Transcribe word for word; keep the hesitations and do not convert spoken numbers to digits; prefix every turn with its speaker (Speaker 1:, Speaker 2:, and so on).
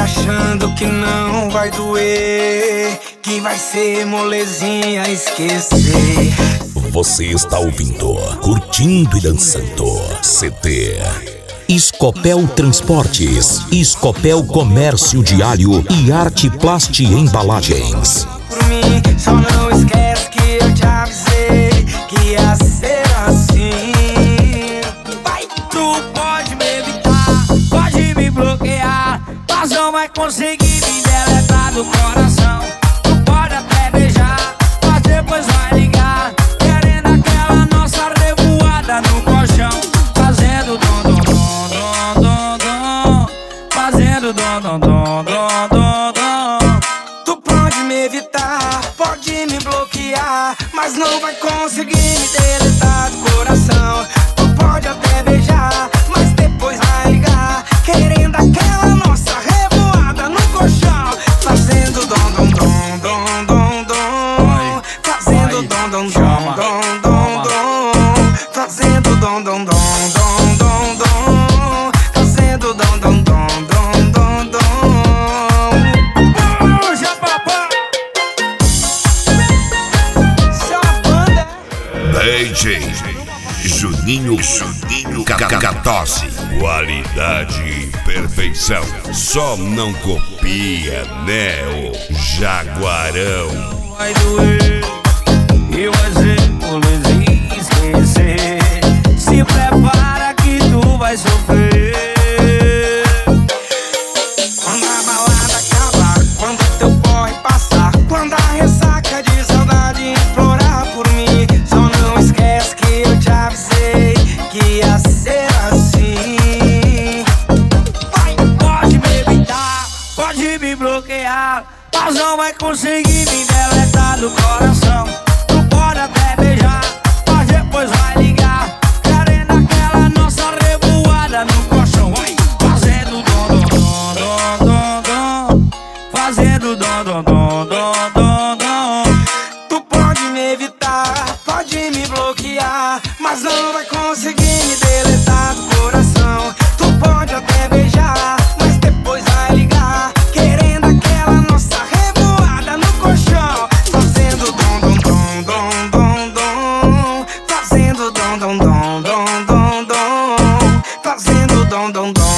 Speaker 1: achando que não vai doer, que vai ser molezinha esquecer.
Speaker 2: Você está ouvindo, curtindo e dançando C D Escopel Transportes, Escopel Comércio Diário e Arte Plast Embalagens.
Speaker 1: Por mim, só não esquece que eu te avisei que ia ser assim. Vai, tu pode me evitar, pode me bloquear, mas não vai conseguir me deletar do coração. Tu pode até beijar, mas depois vai ligar, querendo aquela nossa revoada no colchão, fazendo dom dom dom dom dom dom, fazendo dom dom dom dom dom dom. Tu pode me evitar, pode me bloquear, mas não vai conseguir me deletar do coração. Tu pode até beijar, mas depois vai ligar, querendo aquela nossa revoada no colchão, fazendo dom dom dom dom dom dom, fazendo dom dom dom dom dom dom, fazendo dom dom dom dom dom dom, fazendo dom dom dom dom dom dom. Puxa, papai!
Speaker 3: D J Juninho Juninho Cacatosse. Qualidade e perfeição. Só não copia, né, o Jaguarão.
Speaker 1: Vai doer e vai ser molezinha esquecer. Se prepara que tu vai sofrer. Quando a balada acabar, quando teu porre passar, quando a ressaca de saudade implorar por mim, só não esquece que eu te avisei que ia ser assim. Vai, pode me evitar, pode me bloquear, mas não vai conseguir me deletar do coração. Tu pode até beijar, mas depois vai ligar, querendo aquela nossa revoada no colchão. Vai, fazendo dom dom dom dom dom, fazendo dom dom dom dom dom dom. Tu pode me evitar, pode me bloquear, mas não vai conseguir me deletar do coração. Tu pode até beijar, mas depois vai ligar, querendo aquela nossa revoada no colchão, fazendo dom dom dom dom dom dom, fazendo dom dom dom dom dom dom, fazendo dom dom dom.